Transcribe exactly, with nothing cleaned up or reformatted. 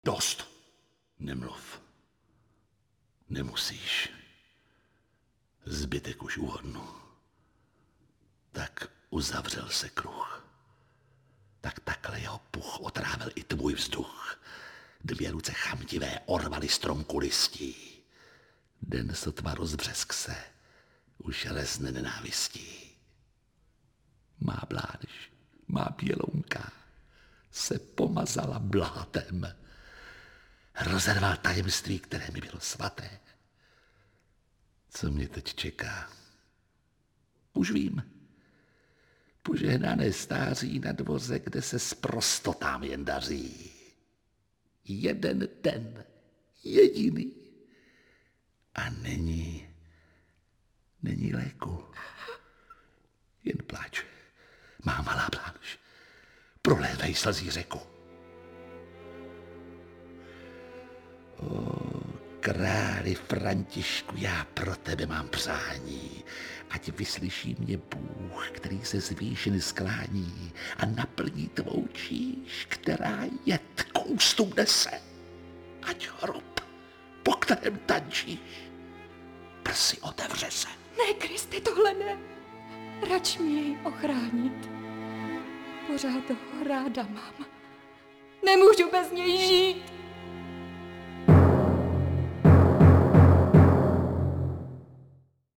Dost. Nemluv. Nemusíš. Zbytek už uhodnu. Tak uzavřel se kruh. Tak takhle jeho puch otrávil i tvůj vzduch. Dvě ruce chamtivé orvaly stromku listí. Den sotva rozbřesk se, už rezne nenávistí. Má bláž, má bělounka, se pomazala blátem. Rozerval tajemství, které mi bylo svaté. Co mě teď čeká? Už vím. Požehnané stáří na dvoře, kde se sprostotám jen daří. Jeden den, jediný. A není, není léku. Jen pláč. Má malá bláž. Prolévej slzí řeku. O, králi Františku, já pro tebe mám přání. Ať vyslyší mě Bůh, který se z výšin sklání a naplní tvou číš, která jed k ústům nese. Ať hrob, po kterém tančíš, prsy otevře se. Ne, Kriste, tohle ne. Rač mi jej ochránit. Pořád ho ráda mám. Nemůžu bez něj žít.